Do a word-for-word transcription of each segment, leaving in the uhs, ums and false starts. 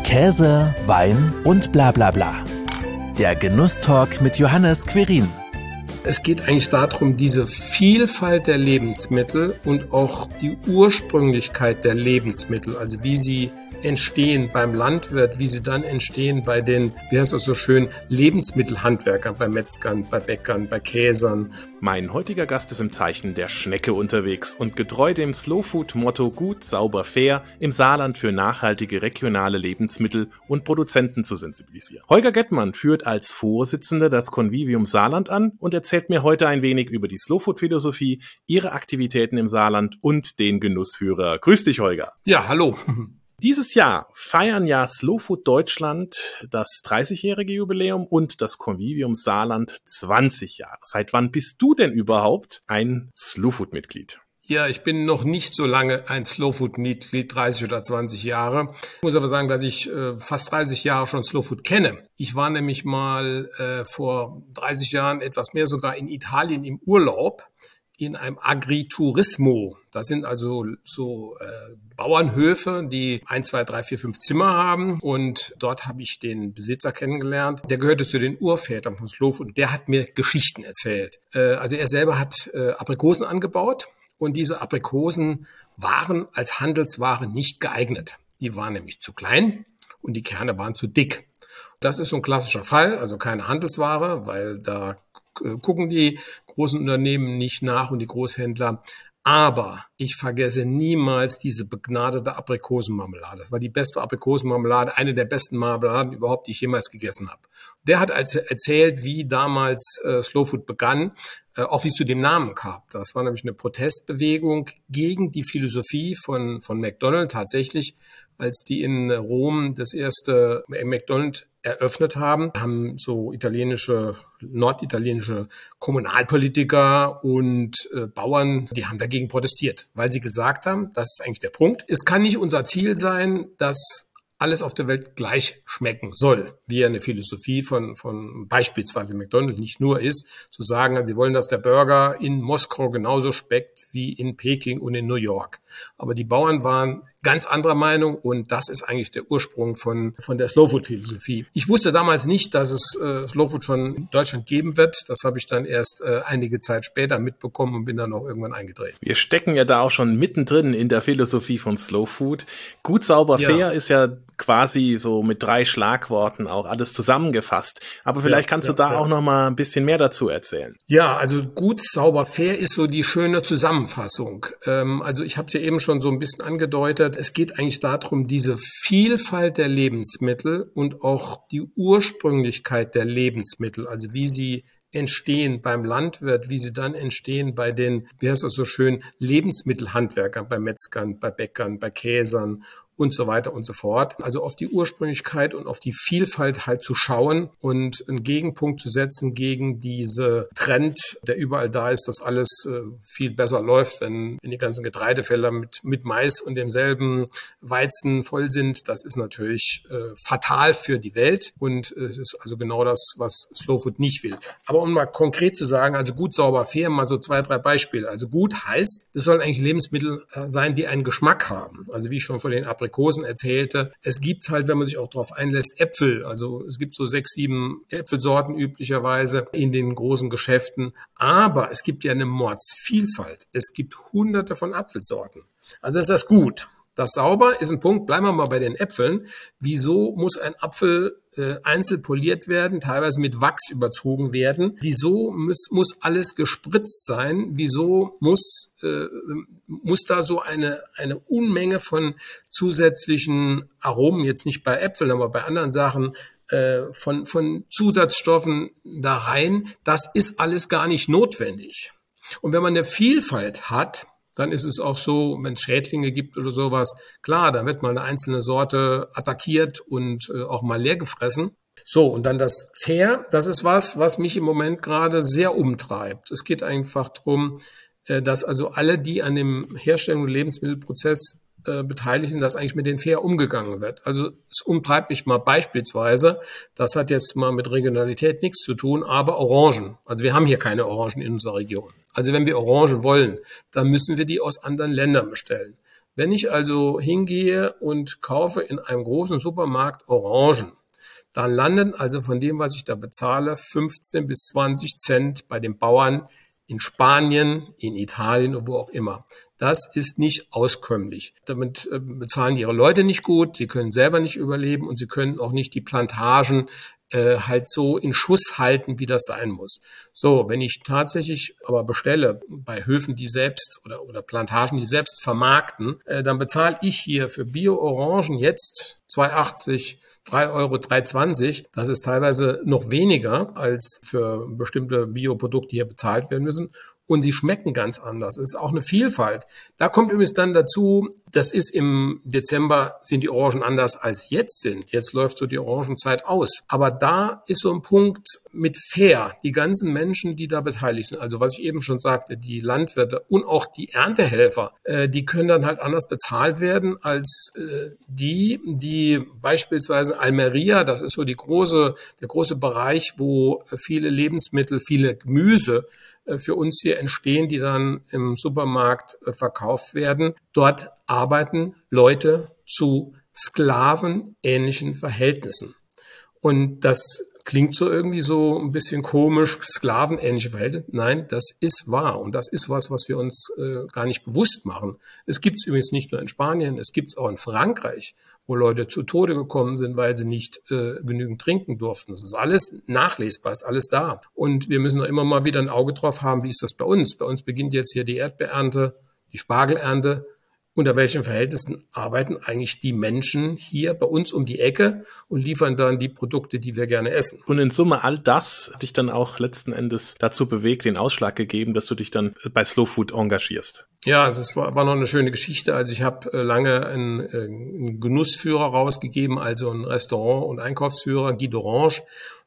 Käse, Wein und bla bla bla. Der Genusstalk mit Johannes Quirin. Es geht eigentlich darum, diese Vielfalt der Lebensmittel und auch die Ursprünglichkeit der Lebensmittel, also wie sie entstehen beim Landwirt, wie sie dann entstehen bei den, wie heißt das so schön, Lebensmittelhandwerkern, bei Metzgern, bei Bäckern, bei Käsern. Mein heutiger Gast ist im Zeichen der Schnecke unterwegs und getreu dem Slowfood-Motto gut, sauber, fair im Saarland für nachhaltige regionale Lebensmittel und Produzenten zu sensibilisieren. Holger Gettmann führt als Vorsitzender das Convivium Saarland an und erzählt mir heute ein wenig über die Slowfood-Philosophie, ihre Aktivitäten im Saarland und den Genussführer. Grüß dich, Holger. Ja, hallo. Dieses Jahr feiern ja Slowfood Deutschland das dreißigjährige Jubiläum und das Convivium Saarland zwanzig Jahre. Seit wann bist du denn überhaupt ein Slowfood-Mitglied? Ja, ich bin noch nicht so lange ein Slowfood-Mitglied, dreißig oder zwanzig Jahre. Ich muss aber sagen, dass ich äh, fast dreißig Jahre schon Slowfood kenne. Ich war nämlich mal äh, vor dreißig Jahren, etwas mehr sogar, in Italien im Urlaub, in einem Agriturismo. Das sind also so äh, Bauernhöfe, die ein, zwei, drei, vier, fünf Zimmer haben. Und dort habe ich den Besitzer kennengelernt. Der gehörte zu den Urvätern von Slowfood und der hat mir Geschichten erzählt. Äh, also er selber hat äh, Aprikosen angebaut und diese Aprikosen waren als Handelsware nicht geeignet. Die waren nämlich zu klein und die Kerne waren zu dick. Das ist so ein klassischer Fall, also keine Handelsware, weil da gucken die großen Unternehmen nicht nach und die Großhändler. Aber ich vergesse niemals diese begnadete Aprikosenmarmelade. Das war die beste Aprikosenmarmelade, eine der besten Marmeladen überhaupt, die ich jemals gegessen habe. Der hat als erzählt, wie damals äh, Slowfood begann, äh, auch wie es zu dem Namen kam. Das war nämlich eine Protestbewegung gegen die Philosophie von von McDonald's tatsächlich, als die in Rom das erste McDonald's eröffnet haben, haben so italienische, norditalienische Kommunalpolitiker und äh, Bauern, die haben dagegen protestiert, weil sie gesagt haben, das ist eigentlich der Punkt, es kann nicht unser Ziel sein, dass alles auf der Welt gleich schmecken soll, wie eine Philosophie von von beispielsweise McDonald's nicht nur ist, zu sagen, also sie wollen, dass der Burger in Moskau genauso schmeckt wie in Peking und in New York. Aber die Bauern waren ganz anderer Meinung und das ist eigentlich der Ursprung von von der Slowfood-Philosophie. Ich wusste damals nicht, dass es äh, Slowfood schon in Deutschland geben wird. Das habe ich dann erst äh, einige Zeit später mitbekommen und bin dann auch irgendwann eingetreten. Wir stecken ja da auch schon mittendrin in der Philosophie von Slowfood. Gut, sauber, Ja. fair ist ja quasi so mit drei Schlagworten auch alles zusammengefasst. Aber vielleicht Ja, kannst ja, du da ja. auch noch mal ein bisschen mehr dazu erzählen. Ja, also gut, sauber, fair ist so die schöne Zusammenfassung. Ähm, also ich habe es ja eben schon so ein bisschen angedeutet. Es geht eigentlich darum, diese Vielfalt der Lebensmittel und auch die Ursprünglichkeit der Lebensmittel, also wie sie entstehen beim Landwirt, wie sie dann entstehen bei den, wie heißt das so schön, Lebensmittelhandwerkern, bei Metzgern, bei Bäckern, bei Käsern und so weiter und so fort. Also auf die Ursprünglichkeit und auf die Vielfalt halt zu schauen und einen Gegenpunkt zu setzen gegen diese Trend, der überall da ist, dass alles äh, viel besser läuft, wenn, wenn die ganzen Getreidefelder mit, mit Mais und demselben Weizen voll sind. Das ist natürlich äh, fatal für die Welt und äh, es ist also genau das, was Slowfood nicht will. Aber um mal konkret zu sagen, also gut, sauber, fair, mal so zwei, drei Beispiele. Also gut heißt, es sollen eigentlich Lebensmittel äh, sein, die einen Geschmack haben. Also wie ich schon von den Aprikosen erzählte. Es gibt halt, wenn man sich auch darauf einlässt, Äpfel. Also es gibt so sechs, sieben Äpfelsorten üblicherweise in den großen Geschäften. Aber es gibt ja eine Mordsvielfalt. Es gibt hunderte von Apfelsorten. Also ist das gut. Das sauber ist ein Punkt. Bleiben wir mal bei den Äpfeln. Wieso muss ein Apfel äh, einzeln poliert werden, teilweise mit Wachs überzogen werden? Wieso muss, muss alles gespritzt sein? Wieso muss, äh, muss da so eine, eine Unmenge von zusätzlichen Aromen, jetzt nicht bei Äpfeln, aber bei anderen Sachen, äh, von, von Zusatzstoffen da rein? Das ist alles gar nicht notwendig. Und wenn man eine Vielfalt hat, dann ist es auch so, wenn es Schädlinge gibt oder sowas, klar, da wird mal eine einzelne Sorte attackiert und äh, auch mal leer gefressen. So, und dann das Fair, das ist was, was mich im Moment gerade sehr umtreibt. Es geht einfach darum, äh, dass also alle, die an dem Herstellung- und Lebensmittelprozess äh, beteiligt sind, dass eigentlich mit denen fair umgegangen wird. Also es umtreibt mich mal beispielsweise, das hat jetzt mal mit Regionalität nichts zu tun, aber Orangen. Also wir haben hier keine Orangen in unserer Region. Also wenn wir Orangen wollen, dann müssen wir die aus anderen Ländern bestellen. Wenn ich also hingehe und kaufe in einem großen Supermarkt Orangen, dann landen also von dem, was ich da bezahle, fünfzehn bis zwanzig Cent bei den Bauern in Spanien, in Italien und wo auch immer. Das ist nicht auskömmlich. Damit äh, bezahlen ihre Leute nicht gut, sie können selber nicht überleben und sie können auch nicht die Plantagen äh, halt so in Schuss halten, wie das sein muss. So, wenn ich tatsächlich aber bestelle bei Höfen, die selbst oder, oder Plantagen, die selbst vermarkten, äh, dann bezahle ich hier für Bio-Orangen jetzt zwei achtzig, drei Euro, drei zwanzig. Das ist teilweise noch weniger als für bestimmte Bioprodukte, die hier bezahlt werden müssen. Und sie schmecken ganz anders. Es ist auch eine Vielfalt. Da kommt übrigens dann dazu, das ist im Dezember, sind die Orangen anders als jetzt sind. Jetzt läuft so die Orangenzeit aus. Aber da ist so ein Punkt mit fair. Die ganzen Menschen, die da beteiligt sind, also was ich eben schon sagte, die Landwirte und auch die Erntehelfer, äh, die können dann halt anders bezahlt werden als äh, die, die beispielsweise Almeria, das ist so die große, der große Bereich, wo viele Lebensmittel, viele Gemüse für uns hier entstehen, die dann im Supermarkt verkauft werden. Dort arbeiten Leute zu sklavenähnlichen Verhältnissen. Und das klingt so irgendwie so ein bisschen komisch, sklavenähnliche Verhältnisse. Nein, das ist wahr. Und das ist was, was wir uns äh, gar nicht bewusst machen. Es gibt es übrigens nicht nur in Spanien, es gibt es auch in Frankreich, wo Leute zu Tode gekommen sind, weil sie nicht äh, genügend trinken durften. Das ist alles nachlesbar, ist alles da. Und wir müssen doch immer mal wieder ein Auge drauf haben, wie ist das bei uns? Bei uns beginnt jetzt hier die Erdbeerernte, die Spargelernte. Unter welchen Verhältnissen arbeiten eigentlich die Menschen hier bei uns um die Ecke und liefern dann die Produkte, die wir gerne essen? Und in Summe all das hat dich dann auch letzten Endes dazu bewegt, den Ausschlag gegeben, dass du dich dann bei Slow Food engagierst. Ja, das war, war noch eine schöne Geschichte. Also ich habe äh, lange einen, äh, einen Genussführer rausgegeben, also einen Restaurant- und Einkaufsführer, Guy d'Orange.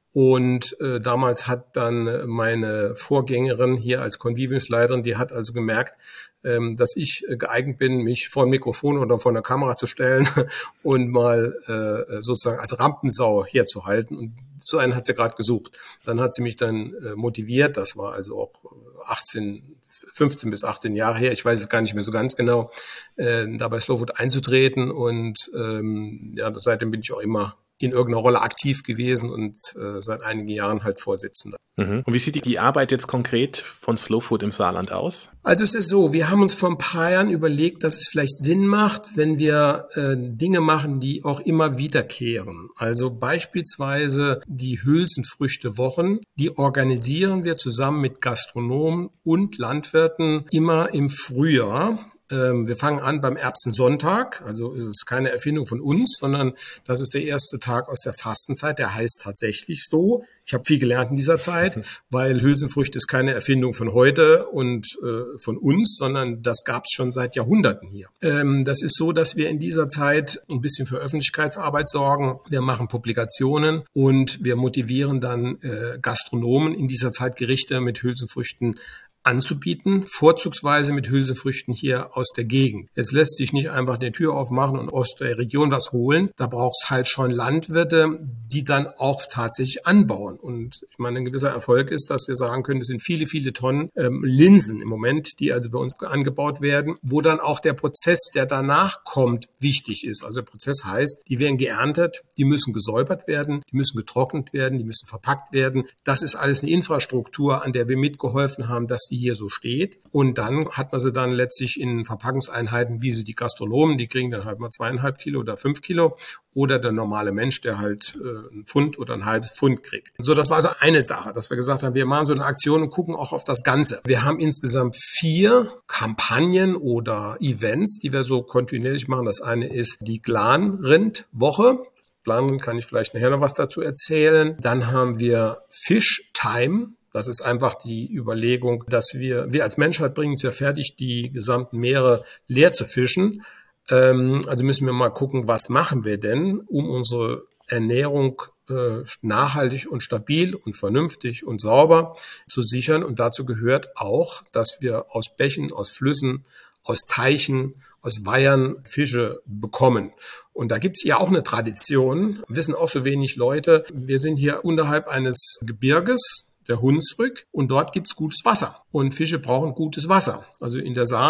Und äh, damals hat dann meine Vorgängerin hier als Conviviumsleiterin, die hat also gemerkt, ähm, dass ich geeignet bin, mich vor ein Mikrofon oder vor eine Kamera zu stellen und mal äh, sozusagen als Rampensau herzuhalten. Und so einen hat sie gerade gesucht. Dann hat sie mich dann äh, motiviert, das war also auch achtzehn, fünfzehn bis achtzehn Jahre her, ich weiß es gar nicht mehr so ganz genau, äh, da bei Slow Food einzutreten. Und ähm, ja, seitdem bin ich auch immer in irgendeiner Rolle aktiv gewesen und äh, seit einigen Jahren halt Vorsitzender. Mhm. Und wie sieht die, die Arbeit jetzt konkret von Slow Food im Saarland aus? Also es ist so, wir haben uns vor ein paar Jahren überlegt, dass es vielleicht Sinn macht, wenn wir äh, Dinge machen, die auch immer wiederkehren. Also beispielsweise die Hülsenfrüchte-Wochen, die organisieren wir zusammen mit Gastronomen und Landwirten immer im Frühjahr. Wir fangen an beim Erbsensonntag, also ist es keine Erfindung von uns, sondern das ist der erste Tag aus der Fastenzeit, der heißt tatsächlich so. Ich habe viel gelernt in dieser Zeit, weil Hülsenfrüchte ist keine Erfindung von heute und äh, von uns, sondern das gab es schon seit Jahrhunderten hier. Ähm, das ist so, dass wir in dieser Zeit ein bisschen für Öffentlichkeitsarbeit sorgen. Wir machen Publikationen und wir motivieren dann äh, Gastronomen in dieser Zeit Gerichte mit Hülsenfrüchten anzubieten, vorzugsweise mit Hülsenfrüchten hier aus der Gegend. Jetzt lässt sich nicht einfach die Tür aufmachen und aus der Region was holen. Da braucht es halt schon Landwirte, die dann auch tatsächlich anbauen. Und ich meine, ein gewisser Erfolg ist, dass wir sagen können, es sind viele, viele Tonnen ähm, Linsen im Moment, die also bei uns angebaut werden, wo dann auch der Prozess, der danach kommt, wichtig ist. Also der Prozess heißt, die werden geerntet, die müssen gesäubert werden, die müssen getrocknet werden, die müssen verpackt werden. Das ist alles eine Infrastruktur, an der wir mitgeholfen haben, dass die hier so steht. Und dann hat man sie dann letztlich in Verpackungseinheiten, wie sie die Gastronomen, die kriegen dann halt mal zweieinhalb Kilo oder fünf Kilo. Oder der normale Mensch, der halt äh, ein Pfund oder ein halbes Pfund kriegt. So, das war also eine Sache, dass wir gesagt haben, wir machen so eine Aktion und gucken auch auf das Ganze. Wir haben insgesamt vier Kampagnen oder Events, die wir so kontinuierlich machen. Das eine ist die Glanrind-Woche. Glanrind kann ich vielleicht nachher noch was dazu erzählen. Dann haben wir Fish Time. Das ist einfach die Überlegung, dass wir, wir als Menschheit bringen es ja fertig, die gesamten Meere leer zu fischen. Ähm, also müssen wir mal gucken, was machen wir denn, um unsere Ernährung äh, nachhaltig und stabil und vernünftig und sauber zu sichern. Und dazu gehört auch, dass wir aus Bächen, aus Flüssen, aus Teichen, aus Weihern Fische bekommen. Und da gibt's ja auch eine Tradition, wissen auch so wenig Leute. Wir sind hier unterhalb eines Gebirges, der Hunsrück, und dort gibt's gutes Wasser. Und Fische brauchen gutes Wasser. Also in der Saar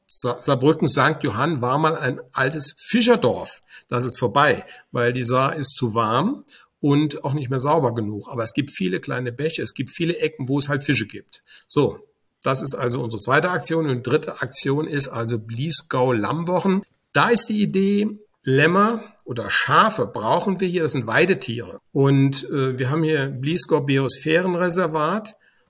Saarbrücken Sankt Johann war mal ein altes Fischerdorf. Das ist vorbei, weil die Saar ist zu warm und auch nicht mehr sauber genug. Aber es gibt viele kleine Bäche, es gibt viele Ecken, wo es halt Fische gibt. So, das ist also unsere zweite Aktion. Und die dritte Aktion ist also Bliesgau-Lammwochen. Da ist die Idee, Lämmer oder Schafe brauchen wir hier, das sind Weidetiere. Und äh, wir haben hier Bliesgau Biosphärenreservat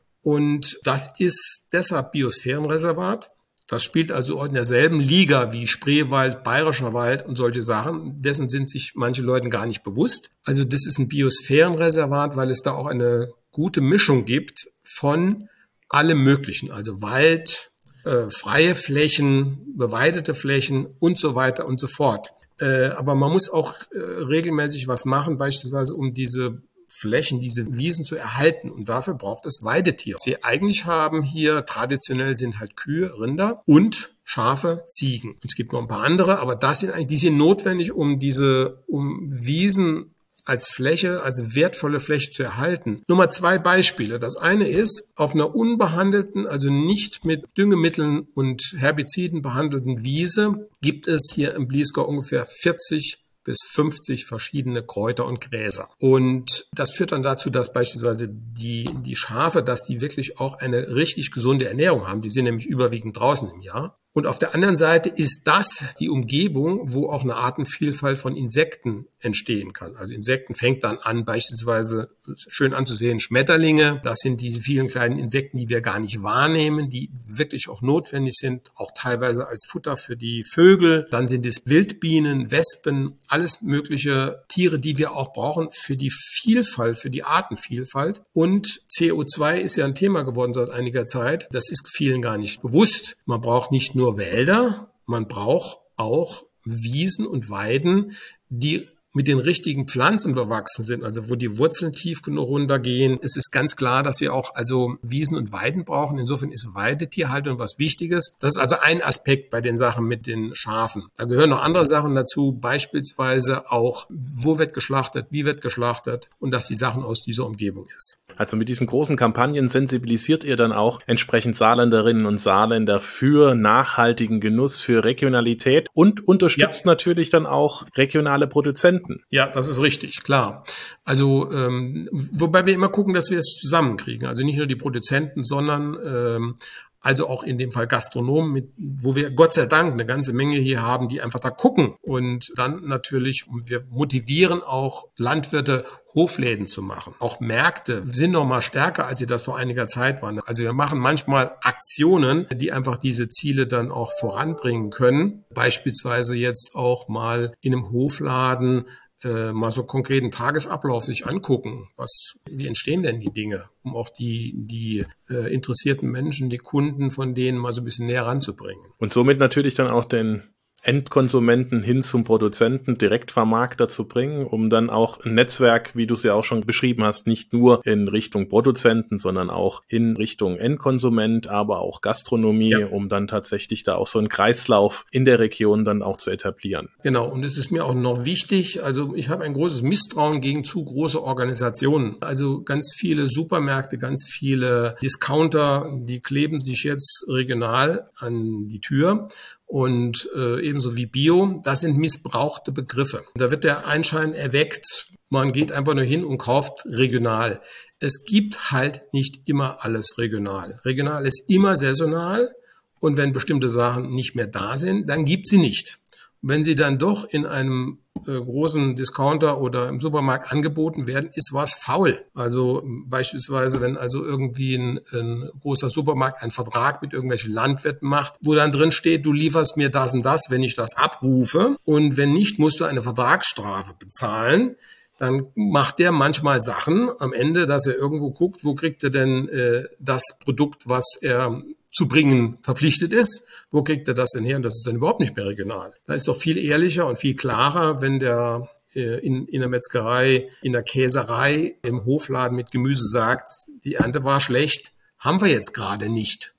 und das ist deshalb Biosphärenreservat. Das spielt also in derselben Liga wie Spreewald, Bayerischer Wald und solche Sachen. Dessen sind sich manche Leute gar nicht bewusst. Also das ist ein Biosphärenreservat, weil es da auch eine gute Mischung gibt von allem Möglichen. Also Wald, äh, freie Flächen, beweidete Flächen und so weiter und so fort. Äh, aber man muss auch äh, regelmäßig was machen, beispielsweise um diese Flächen, diese Wiesen zu erhalten. Und dafür braucht es Weidetiere. Was wir eigentlich haben hier, traditionell sind halt Kühe, Rinder und Schafe, Ziegen. Und es gibt noch ein paar andere, aber das sind eigentlich, die sind notwendig, um diese, um Wiesen als Fläche, als wertvolle Fläche zu erhalten. Nur mal zwei Beispiele. Das eine ist, auf einer unbehandelten, also nicht mit Düngemitteln und Herbiziden behandelten Wiese gibt es hier im Bliesgau ungefähr vierzig bis fünfzig verschiedene Kräuter und Gräser. Und das führt dann dazu, dass beispielsweise die, die Schafe, dass die wirklich auch eine richtig gesunde Ernährung haben. Die sind nämlich überwiegend draußen im Jahr. Und auf der anderen Seite ist das die Umgebung, wo auch eine Artenvielfalt von Insekten entstehen kann. Also Insekten fängt dann an, beispielsweise schön anzusehen, Schmetterlinge. Das sind die vielen kleinen Insekten, die wir gar nicht wahrnehmen, die wirklich auch notwendig sind, auch teilweise als Futter für die Vögel. Dann sind es Wildbienen, Wespen, alles mögliche Tiere, die wir auch brauchen für die Vielfalt, für die Artenvielfalt. Und C O zwei ist ja ein Thema geworden seit einiger Zeit. Das ist vielen gar nicht bewusst. Man braucht nicht nur Wälder, man braucht auch Wiesen und Weiden, die mit den richtigen Pflanzen bewachsen sind, also wo die Wurzeln tief genug runtergehen. Es ist ganz klar, dass wir auch also Wiesen und Weiden brauchen. Insofern ist Weidetierhaltung was Wichtiges. Das ist also ein Aspekt bei den Sachen mit den Schafen. Da gehören noch andere Sachen dazu, beispielsweise auch, wo wird geschlachtet, wie wird geschlachtet und dass die Sachen aus dieser Umgebung ist. Also mit diesen großen Kampagnen sensibilisiert ihr dann auch entsprechend Saarländerinnen und Saarländer für nachhaltigen Genuss, für Regionalität und unterstützt ja. natürlich dann auch regionale Produzenten. Ja, das ist richtig, klar. Also ähm, wobei wir immer gucken, dass wir es zusammenkriegen. Also nicht nur die Produzenten, sondern ähm, also auch in dem Fall Gastronomen, mit, wo wir Gott sei Dank eine ganze Menge hier haben, die einfach da gucken. Und dann natürlich, wir motivieren auch Landwirte, Hofläden zu machen. Auch Märkte sind noch mal stärker, als sie das vor einiger Zeit waren. Also wir machen manchmal Aktionen, die einfach diese Ziele dann auch voranbringen können. Beispielsweise jetzt auch mal in einem Hofladen äh, mal so konkreten Tagesablauf sich angucken. Was, wie entstehen denn die Dinge? Um auch die, die äh, interessierten Menschen, die Kunden von denen mal so ein bisschen näher ranzubringen. Und somit natürlich dann auch den Endkonsumenten hin zum Produzenten, Direktvermarkter zu bringen, um dann auch ein Netzwerk, wie du es ja auch schon beschrieben hast, nicht nur in Richtung Produzenten, sondern auch in Richtung Endkonsument, aber auch Gastronomie, ja. um dann tatsächlich da auch so einen Kreislauf in der Region dann auch zu etablieren. Genau, und es ist mir auch noch wichtig, also ich habe ein großes Misstrauen gegen zu große Organisationen. Also ganz viele Supermärkte, ganz viele Discounter, die kleben sich jetzt regional an die Tür. Und äh, ebenso wie Bio, das sind missbrauchte Begriffe. Da wird der Einschein erweckt, man geht einfach nur hin und kauft regional. Es gibt halt nicht immer alles regional. Regional ist immer saisonal und wenn bestimmte Sachen nicht mehr da sind, dann gibt sie nicht. Wenn sie dann doch in einem äh, großen Discounter oder im Supermarkt angeboten werden, ist was faul. Also beispielsweise, wenn also irgendwie ein, ein großer Supermarkt einen Vertrag mit irgendwelchen Landwirten macht, wo dann drin steht, du lieferst mir das und das, wenn ich das abrufe. Und wenn nicht, musst du eine Vertragsstrafe bezahlen. Dann macht der manchmal Sachen am Ende, dass er irgendwo guckt, wo kriegt er denn äh, das Produkt, was er zu bringen verpflichtet ist. Wo kriegt er das denn her? Und das ist dann überhaupt nicht mehr regional. Da ist doch viel ehrlicher und viel klarer, wenn der äh, in, in der Metzgerei, in der Käserei, im Hofladen mit Gemüse sagt, die Ernte war schlecht, haben wir jetzt gerade nicht.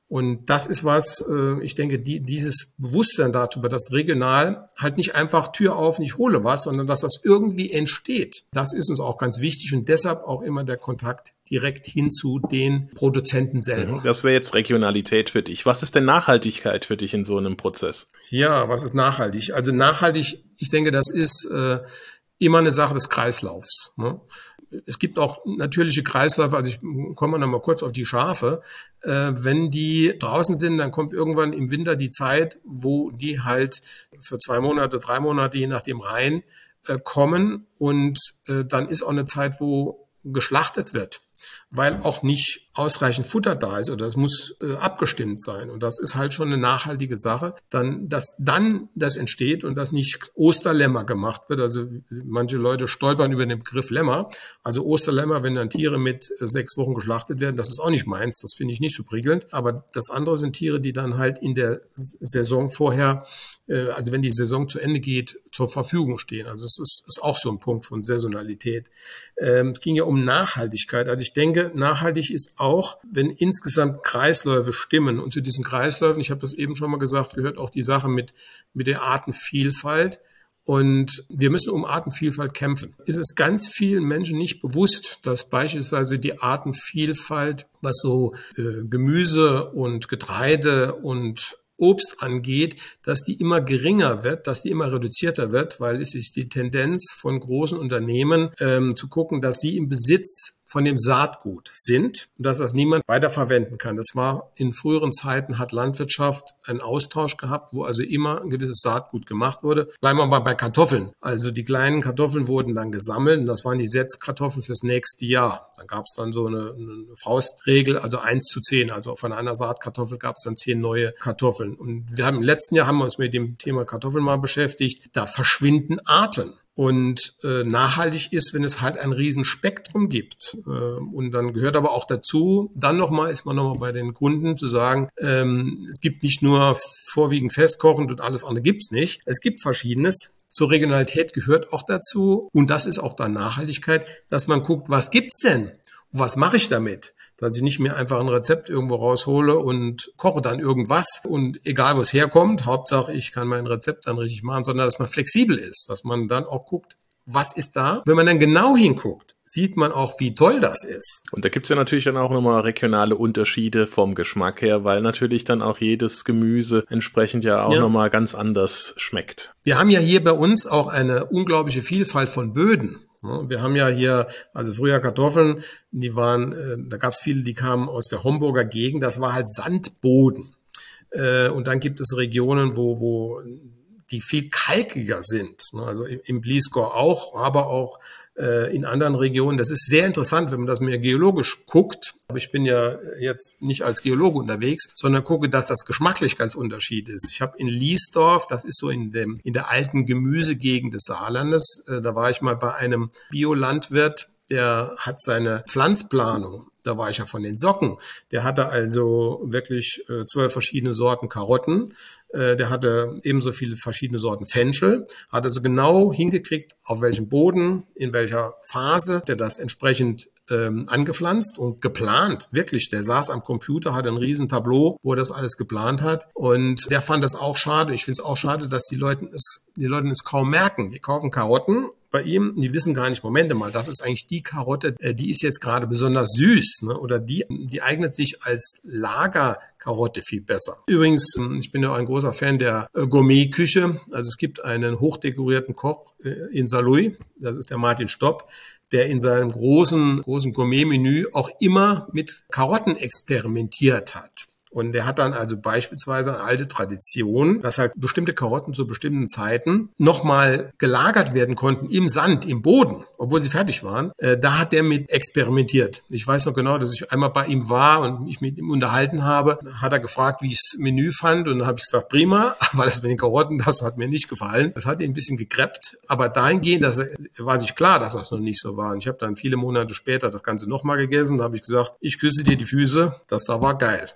Und das ist was, ich denke, die, dieses Bewusstsein darüber, dass regional halt nicht einfach Tür auf, ich hole was, sondern dass das irgendwie entsteht. Das ist uns auch ganz wichtig und deshalb auch immer der Kontakt direkt hin zu den Produzenten selber. Das wäre jetzt Regionalität für dich. Was ist denn Nachhaltigkeit für dich in so einem Prozess? Ja, was ist nachhaltig? Also nachhaltig, ich denke, das ist äh, immer eine Sache des Kreislaufs, ne? Es gibt auch natürliche Kreisläufe, also ich komme noch mal kurz auf die Schafe. Äh, wenn die draußen sind, dann kommt irgendwann im Winter die Zeit, wo die halt für zwei Monate, drei Monate, je nachdem rein, äh, kommen. Und äh, dann ist auch eine Zeit, wo geschlachtet wird, weil auch nicht ausreichend Futter da ist oder es muss äh, abgestimmt sein. Und das ist halt schon eine nachhaltige Sache, dann, dass dann das entsteht und dass nicht Osterlämmer gemacht wird. Also manche Leute stolpern über den Begriff Lämmer. Also Osterlämmer, wenn dann Tiere mit äh, sechs Wochen geschlachtet werden, das ist auch nicht meins. Das finde ich nicht so prickelnd. Aber das andere sind Tiere, die dann halt in der Saison vorher, äh, also wenn die Saison zu Ende geht, zur Verfügung stehen. Also es ist, ist auch so ein Punkt von Saisonalität. Ähm, es ging ja um Nachhaltigkeit. Also ich denke, nachhaltig ist auch, wenn insgesamt Kreisläufe stimmen. Und zu diesen Kreisläufen, ich habe das eben schon mal gesagt, gehört auch die Sache mit, mit der Artenvielfalt. Und wir müssen um Artenvielfalt kämpfen. Es ist ganz vielen Menschen nicht bewusst, dass beispielsweise die Artenvielfalt, was so äh, Gemüse und Getreide und Obst angeht, dass die immer geringer wird, dass die immer reduzierter wird, weil es ist die Tendenz von großen Unternehmen ähm, zu gucken, dass sie im Besitz von dem Saatgut sind und dass das niemand weiterverwenden kann. Das war in früheren Zeiten, hat Landwirtschaft einen Austausch gehabt, wo also immer ein gewisses Saatgut gemacht wurde. Bleiben wir mal bei Kartoffeln. Also die kleinen Kartoffeln wurden dann gesammelt und das waren die Setzkartoffeln fürs nächste Jahr. Dann gab es dann so eine, eine Faustregel, also eins zu zehn. Also von einer Saatkartoffel gab es dann zehn neue Kartoffeln. Und wir haben im letzten Jahr haben wir uns mit dem Thema Kartoffeln mal beschäftigt. Da verschwinden Arten. Und äh, nachhaltig ist, wenn es halt ein Riesenspektrum gibt. Äh, und dann gehört aber auch dazu, dann nochmal ist man nochmal bei den Kunden zu sagen, ähm, es gibt nicht nur vorwiegend festkochend und alles andere gibt's nicht. Es gibt Verschiedenes. Zur Regionalität gehört auch dazu. Und das ist auch dann Nachhaltigkeit, dass man guckt, was gibt's denn? Und was mache ich damit? Dass ich nicht mehr einfach ein Rezept irgendwo raushole und koche dann irgendwas und egal, wo es herkommt, Hauptsache ich kann mein Rezept dann richtig machen, sondern dass man flexibel ist, dass man dann auch guckt, was ist da? Wenn man dann genau hinguckt, sieht man auch, wie toll das ist. Und da gibt's ja natürlich dann auch nochmal regionale Unterschiede vom Geschmack her, weil natürlich dann auch jedes Gemüse entsprechend ja auch ja. nochmal ganz anders schmeckt. Wir haben ja hier bei uns auch eine unglaubliche Vielfalt von Böden. Wir haben ja hier, also früher Kartoffeln, die waren, äh, da gab es viele, die kamen aus der Homburger Gegend, das war halt Sandboden. Äh, und dann gibt es Regionen, wo, wo die viel kalkiger sind, ne? Also im, im Bliesgau auch, aber auch äh, in anderen Regionen. Das ist sehr interessant, wenn man das mehr geologisch guckt. Aber ich bin ja jetzt nicht als Geologe unterwegs, sondern gucke, dass das geschmacklich ganz unterschiedlich ist. Ich habe in Liesdorf, das ist so in dem in der alten Gemüsegegend des Saarlandes, äh, da war ich mal bei einem Biolandwirt, der hat seine Pflanzplanung, da war ich ja von den Socken, der hatte also wirklich äh, zwölf verschiedene Sorten Karotten, äh, der hatte ebenso viele verschiedene Sorten Fenchel, hat also genau hingekriegt, auf welchem Boden, in welcher Phase der das entsprechend ähm, angepflanzt und geplant. Wirklich, der saß am Computer, hatte ein riesen Tableau, wo er das alles geplant hat und der fand das auch schade. Ich finde es auch schade, dass die Leute es, die Leute es kaum merken. Die kaufen Karotten bei ihm, die wissen gar nicht, Momente mal, das ist eigentlich die Karotte, die ist jetzt gerade besonders süß, ne? Oder die, die eignet sich als Lagerkarotte viel besser. Übrigens, ich bin ja auch ein großer Fan der Gourmet-Küche. Also es gibt einen hochdekorierten Koch in Saarlouis, das ist der Martin Stopp, der in seinem großen, großen Gourmet-Menü auch immer mit Karotten experimentiert hat. Und der hat dann also beispielsweise eine alte Tradition, dass halt bestimmte Karotten zu bestimmten Zeiten nochmal gelagert werden konnten im Sand, im Boden, obwohl sie fertig waren. Äh, da hat der mit experimentiert. Ich weiß noch genau, dass ich einmal bei ihm war und mich mit ihm unterhalten habe. Hat er gefragt, wie ich das Menü fand. Und dann habe ich gesagt, prima, aber das mit den Karotten, das hat mir nicht gefallen. Das hat ihn ein bisschen gekreppt. Aber dahingehend, dass er, war sich klar, dass das noch nicht so war. Und ich habe dann viele Monate später das Ganze nochmal gegessen. Da habe ich gesagt, ich küsse dir die Füße. Das da war geil. Also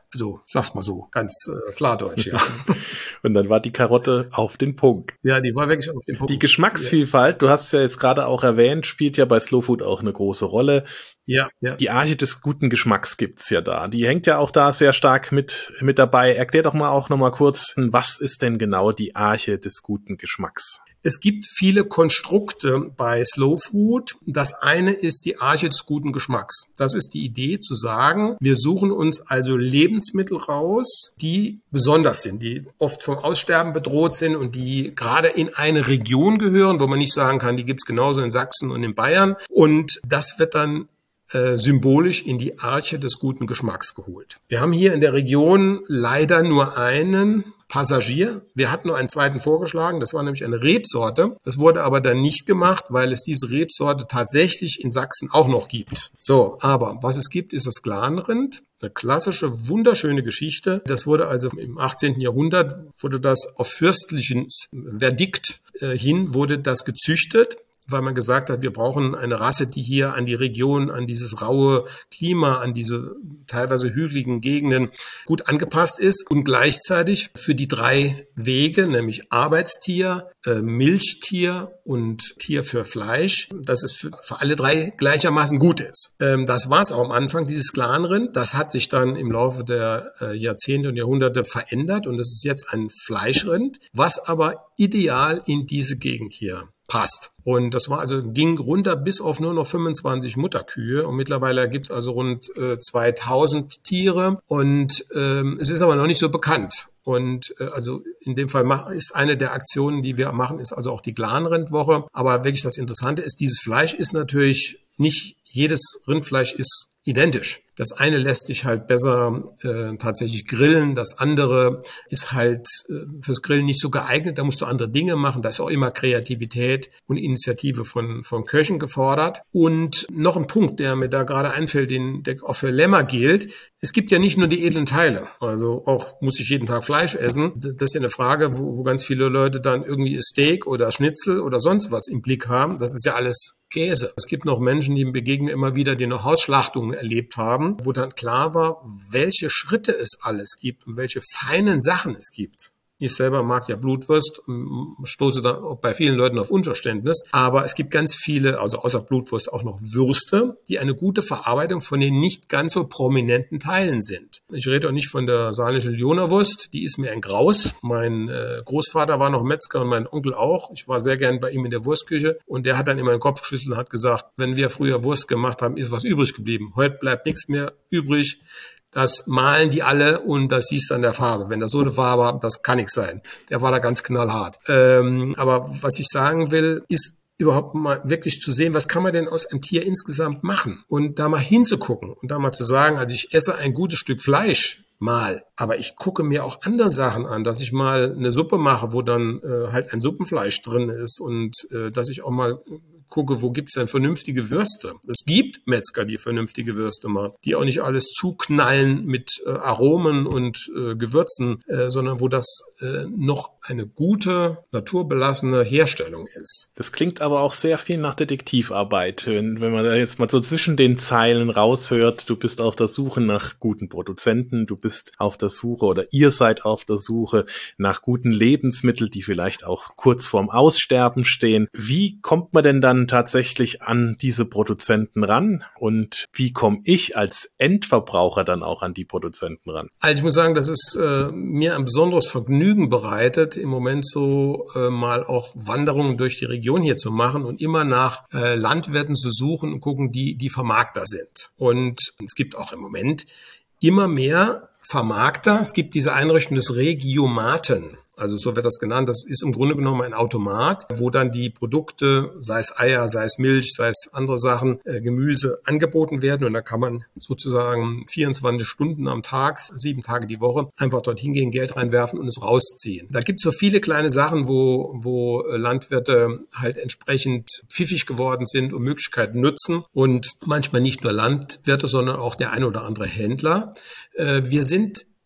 Sag's mal so, ganz äh, klardeutsch, ja. Und dann war die Karotte auf den Punkt. Ja, die war wirklich auf den Punkt. Die Geschmacksvielfalt, du hast es ja jetzt gerade auch erwähnt, spielt ja bei Slow Food auch eine große Rolle. Ja, ja. Die Arche des guten Geschmacks gibt's ja da. Die hängt ja auch da sehr stark mit mit dabei. Erklär doch mal auch noch mal kurz, was ist denn genau die Arche des guten Geschmacks? Es gibt viele Konstrukte bei Slow Food. Das eine ist die Arche des guten Geschmacks. Das ist die Idee zu sagen, wir suchen uns also Lebensmittel raus, die besonders sind, die oft vom Aussterben bedroht sind und die gerade in eine Region gehören, wo man nicht sagen kann, die gibt's genauso in Sachsen und in Bayern. Und das wird dann äh, symbolisch in die Arche des guten Geschmacks geholt. Wir haben hier in der Region leider nur einen Passagier. Wir hatten nur einen zweiten vorgeschlagen, das war nämlich eine Rebsorte. Das wurde aber dann nicht gemacht, weil es diese Rebsorte tatsächlich in Sachsen auch noch gibt. So, aber was es gibt, ist das Glanrind. Eine klassische, wunderschöne Geschichte. Das wurde also im achtzehnten Jahrhundert, wurde das auf fürstlichen Verdikt äh, hin, wurde das gezüchtet, weil man gesagt hat, wir brauchen eine Rasse, die hier an die Region, an dieses raue Klima, an diese teilweise hügeligen Gegenden gut angepasst ist und gleichzeitig für die drei Wege, nämlich Arbeitstier, äh, Milchtier und Tier für Fleisch, dass es für, für alle drei gleichermaßen gut ist. Ähm, das war es auch am Anfang, dieses Glanrind. Das hat sich dann im Laufe der äh, Jahrzehnte und Jahrhunderte verändert und es ist jetzt ein Fleischrind, was aber ideal in diese Gegend hier passt. Und das war also, ging runter bis auf nur noch fünfundzwanzig Mutterkühe und mittlerweile gibt's also rund äh, zweitausend Tiere und ähm, es ist aber noch nicht so bekannt. Und äh, also in dem Fall mach, ist eine der Aktionen, die wir machen, ist also auch die Glanrindwoche. Aber wirklich das Interessante ist, dieses Fleisch ist natürlich nicht, jedes Rindfleisch ist identisch. Das eine lässt sich halt besser äh, tatsächlich grillen, das andere ist halt äh, fürs Grillen nicht so geeignet, da musst du andere Dinge machen, da ist auch immer Kreativität und Initiative von von Köchen gefordert. Und noch ein Punkt, der mir da gerade einfällt, den, der auch für Lämmer gilt, es gibt ja nicht nur die edlen Teile, also auch muss ich jeden Tag Fleisch essen, das ist ja eine Frage, wo, wo ganz viele Leute dann irgendwie Steak oder Schnitzel oder sonst was im Blick haben, das ist ja alles Käse. Es gibt noch Menschen, die begegnen immer wieder, die noch Hausschlachtungen erlebt haben, wo dann klar war, welche Schritte es alles gibt und welche feinen Sachen es gibt. Ich selber mag ja Blutwurst, stoße da bei vielen Leuten auf Unverständnis. Aber es gibt ganz viele, also außer Blutwurst auch noch Würste, die eine gute Verarbeitung von den nicht ganz so prominenten Teilen sind. Ich rede auch nicht von der saarländischen Lyonerwurst, die ist mir ein Graus. Mein äh, Großvater war noch Metzger und mein Onkel auch. Ich war sehr gern bei ihm in der Wurstküche und der hat dann immer den Kopf geschüttelt und hat gesagt, wenn wir früher Wurst gemacht haben, ist was übrig geblieben. Heute bleibt nichts mehr übrig. Das malen die alle und das siehst du an der Farbe. Wenn das so eine Farbe hat, das kann nichts sein. Der war da ganz knallhart. Ähm, aber was ich sagen will, ist überhaupt mal wirklich zu sehen, was kann man denn aus einem Tier insgesamt machen? Und da mal hinzugucken und da mal zu sagen, also ich esse ein gutes Stück Fleisch mal, aber ich gucke mir auch andere Sachen an, dass ich mal eine Suppe mache, wo dann äh, halt ein Suppenfleisch drin ist und äh, dass ich auch mal gucke, wo gibt's denn vernünftige Würste? Es gibt Metzger, die vernünftige Würste machen, die auch nicht alles zuknallen mit äh, Aromen und äh, Gewürzen, äh, sondern wo das äh, noch eine gute, naturbelassene Herstellung ist. Das klingt aber auch sehr viel nach Detektivarbeit. Wenn, wenn man da jetzt mal so zwischen den Zeilen raushört, du bist auf der Suche nach guten Produzenten, du bist auf der Suche oder ihr seid auf der Suche nach guten Lebensmitteln, die vielleicht auch kurz vorm Aussterben stehen. Wie kommt man denn dann tatsächlich an diese Produzenten ran und wie komme ich als Endverbraucher dann auch an die Produzenten ran? Also ich muss sagen, dass es äh, mir ein besonderes Vergnügen bereitet, im Moment so äh, mal auch Wanderungen durch die Region hier zu machen und immer nach äh, Landwirten zu suchen und gucken, die die Vermarkter sind. Und es gibt auch im Moment immer mehr Vermarkter. Es gibt diese Einrichtung des Regiomaten. Also so wird das genannt. Das ist im Grunde genommen ein Automat, wo dann die Produkte, sei es Eier, sei es Milch, sei es andere Sachen, äh, Gemüse angeboten werden. Und da kann man sozusagen vierundzwanzig Stunden am Tag, sieben Tage die Woche, einfach dorthin gehen, Geld reinwerfen und es rausziehen. Da gibt es so viele kleine Sachen, wo, wo Landwirte halt entsprechend pfiffig geworden sind und Möglichkeiten nutzen. Und manchmal nicht nur Landwirte, sondern auch der ein oder andere Händler. Äh, wir sind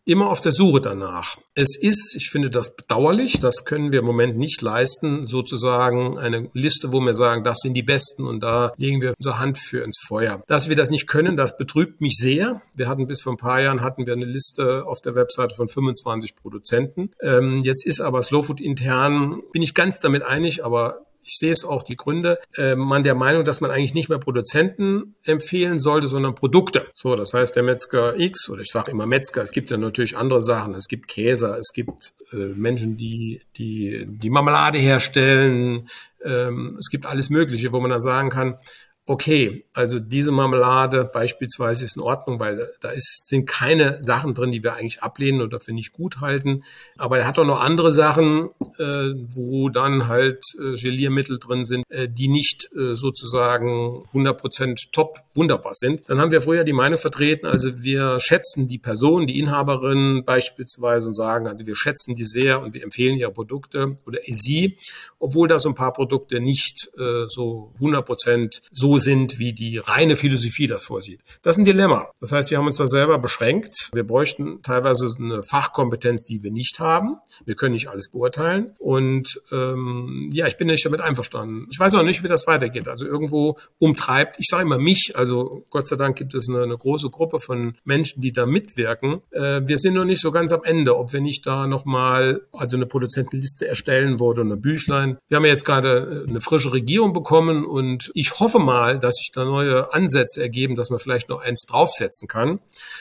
immer auf der Suche danach. Es ist, ich finde das bedauerlich, das können wir im Moment nicht leisten, sozusagen eine Liste, wo wir sagen, das sind die Besten und da legen wir unsere Hand für ins Feuer. Dass wir das nicht können, das betrübt mich sehr. Wir hatten bis vor ein paar Jahren hatten wir eine Liste auf der Webseite von fünfundzwanzig Produzenten. Ähm, jetzt ist aber Slow Food intern, bin ich ganz damit einig, aber ich sehe es auch die Gründe, äh, man der Meinung, dass man eigentlich nicht mehr Produzenten empfehlen sollte, sondern Produkte. So, das heißt, der Metzger X, oder ich sage immer Metzger, es gibt ja natürlich andere Sachen, es gibt Käse, es gibt äh, Menschen, die die die Marmelade herstellen, ähm, es gibt alles Mögliche, wo man dann sagen kann, okay, also diese Marmelade beispielsweise ist in Ordnung, weil da ist, sind keine Sachen drin, die wir eigentlich ablehnen oder für nicht gut halten. Aber er hat auch noch andere Sachen, äh, wo dann halt äh, Geliermittel drin sind, äh, die nicht äh, sozusagen hundert Prozent top wunderbar sind. Dann haben wir früher die Meinung vertreten, also wir schätzen die Person, die Inhaberin beispielsweise und sagen, also wir schätzen die sehr und wir empfehlen ihre Produkte oder sie, obwohl da so ein paar Produkte nicht äh, so hundert Prozent so sind, wie die reine Philosophie das vorsieht. Das ist ein Dilemma. Das heißt, wir haben uns da selber beschränkt. Wir bräuchten teilweise eine Fachkompetenz, die wir nicht haben. Wir können nicht alles beurteilen. Und ähm, ja, ich bin nicht damit einverstanden. Ich weiß auch nicht, wie das weitergeht. Also irgendwo umtreibt, ich sage immer mich, also Gott sei Dank gibt es eine, eine große Gruppe von Menschen, die da mitwirken. Äh, wir sind noch nicht so ganz am Ende, ob wir nicht da nochmal also eine Produzentenliste erstellen wollen oder eine Büchlein. Wir haben ja jetzt gerade eine frische Regierung bekommen und ich hoffe mal, dass sich da neue Ansätze ergeben, dass man vielleicht noch eins draufsetzen kann.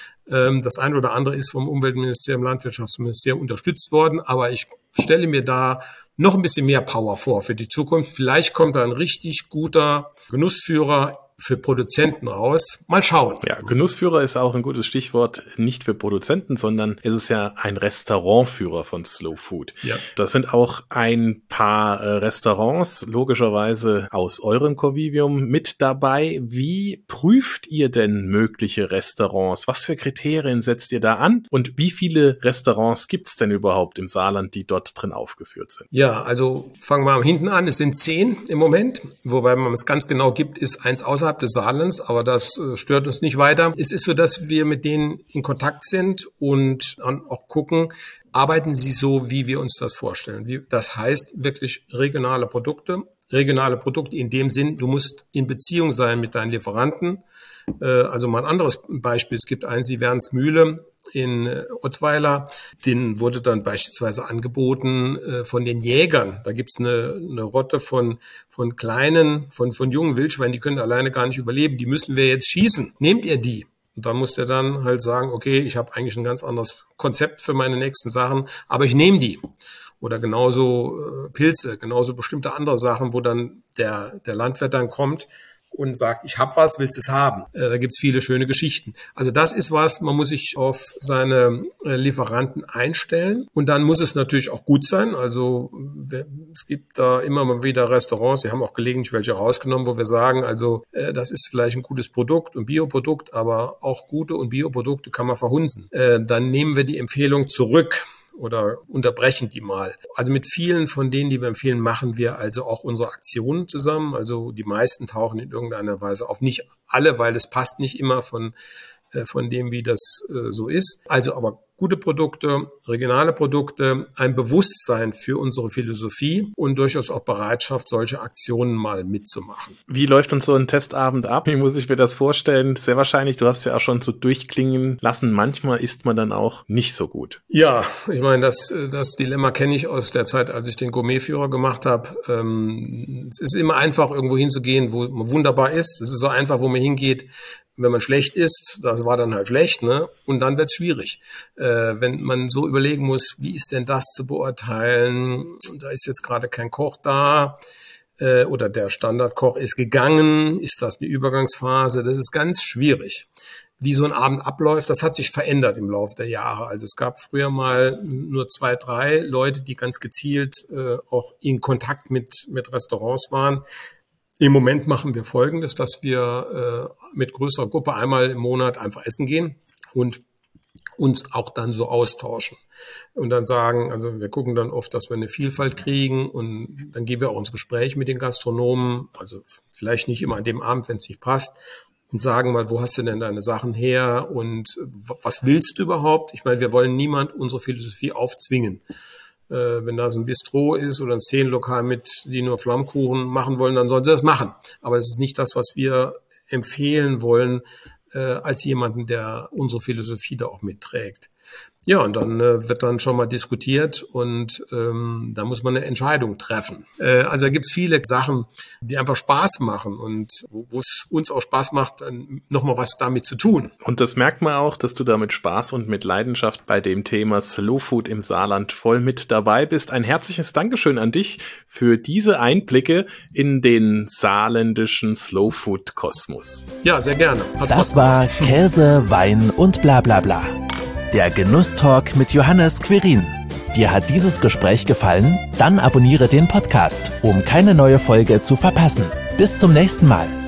Das eine oder andere ist vom Umweltministerium, Landwirtschaftsministerium unterstützt worden, aber ich stelle mir da noch ein bisschen mehr Power vor für die Zukunft. Vielleicht kommt da ein richtig guter Genussführer für Produzenten raus. Mal schauen. Ja, Genussführer ist auch ein gutes Stichwort, nicht für Produzenten, sondern es ist ja ein Restaurantführer von Slow Food. Ja. Das sind auch ein paar äh, Restaurants, logischerweise aus eurem Convivium mit dabei. Wie prüft ihr denn mögliche Restaurants? Was für Kriterien setzt ihr da an? Und wie viele Restaurants gibt es denn überhaupt im Saarland, die dort drin aufgeführt sind? Ja, also fangen wir mal hinten an. Es sind zehn im Moment, wobei man es ganz genau gibt, ist eins außerhalb des Saarlands, aber das äh, stört uns nicht weiter. Es ist so, dass wir mit denen in Kontakt sind und dann auch gucken, arbeiten sie so, wie wir uns das vorstellen. Wie, das heißt wirklich regionale Produkte. Regionale Produkte in dem Sinn, du musst in Beziehung sein mit deinen Lieferanten. Äh, also mal ein anderes Beispiel. Es gibt einen Sievernsmühle in äh, Ottweiler. Den wurde dann beispielsweise angeboten äh, von den Jägern. Da gibt's eine, eine Rotte von von kleinen, von von jungen Wildschweinen, die können alleine gar nicht überleben. Die müssen wir jetzt schießen. Nehmt ihr die? Und dann muss der dann halt sagen, okay, ich habe eigentlich ein ganz anderes Konzept für meine nächsten Sachen, aber ich nehme die. Oder genauso äh, Pilze, genauso bestimmte andere Sachen, wo dann der der Landwirt dann kommt und sagt, ich habe was, willst es haben? Äh, da gibt's viele schöne Geschichten. Also das ist was, man muss sich auf seine äh, Lieferanten einstellen und dann muss es natürlich auch gut sein. Also wir, es gibt da immer mal wieder Restaurants, die haben auch gelegentlich welche rausgenommen, wo wir sagen, also äh, das ist vielleicht ein gutes Produkt, ein Bioprodukt, aber auch gute und Bioprodukte kann man verhunzen. Äh, dann nehmen wir die Empfehlung zurück oder unterbrechen die mal. Also mit vielen von denen, die wir empfehlen, machen wir also auch unsere Aktionen zusammen. Also die meisten tauchen in irgendeiner Weise auf. Nicht alle, weil es passt nicht immer von, äh, von dem, wie das äh, so ist. Also aber gute Produkte, regionale Produkte, ein Bewusstsein für unsere Philosophie und durchaus auch Bereitschaft, solche Aktionen mal mitzumachen. Wie läuft uns so ein Testabend ab? Wie muss ich mir das vorstellen? Sehr wahrscheinlich, du hast ja auch schon so durchklingen lassen, manchmal isst man dann auch nicht so gut. Ja, ich meine, das, das Dilemma kenne ich aus der Zeit, als ich den Gourmetführer gemacht habe. Ähm, es ist immer einfach, irgendwo hinzugehen, wo man wunderbar ist. Es ist so einfach, wo man hingeht, wenn man schlecht isst, das war dann halt schlecht, ne? Und dann wird's schwierig. Äh, wenn man so überlegen muss, wie ist denn das zu beurteilen? Da ist jetzt gerade kein Koch da äh, oder der Standardkoch ist gegangen. Ist das eine Übergangsphase? Das ist ganz schwierig. Wie so ein Abend abläuft, das hat sich verändert im Laufe der Jahre. Also es gab früher mal nur zwei, drei Leute, die ganz gezielt äh, auch in Kontakt mit mit Restaurants waren. Im Moment machen wir Folgendes, dass wir äh, mit größerer Gruppe einmal im Monat einfach essen gehen und uns auch dann so austauschen. Und dann sagen, also wir gucken dann oft, dass wir eine Vielfalt kriegen und dann gehen wir auch ins Gespräch mit den Gastronomen, also vielleicht nicht immer an dem Abend, wenn es nicht passt. und sagen mal, wo hast du denn deine Sachen her und was willst du überhaupt? Ich meine, wir wollen niemand unsere Philosophie aufzwingen. Äh, wenn das ein Bistro ist oder ein Szenenlokal mit, die nur Flammkuchen machen wollen, dann sollen sie das machen. Aber es ist nicht das, was wir empfehlen wollen, äh, als jemanden, der unsere Philosophie da auch mitträgt. Ja, und dann äh, wird dann schon mal diskutiert und ähm, da muss man eine Entscheidung treffen. Äh, also da gibt's viele Sachen, die einfach Spaß machen und wo es uns auch Spaß macht, dann nochmal was damit zu tun. Und das merkt man auch, dass du da mit Spaß und mit Leidenschaft bei dem Thema Slow Food im Saarland voll mit dabei bist. Ein herzliches Dankeschön an dich für diese Einblicke in den saarländischen Slow Food Kosmos. Ja, sehr gerne. Hat das war Käse, Wein und bla bla bla. Der Genusstalk mit Johannes Quirin. Dir hat dieses Gespräch gefallen? Dann abonniere den Podcast, um keine neue Folge zu verpassen. Bis zum nächsten Mal.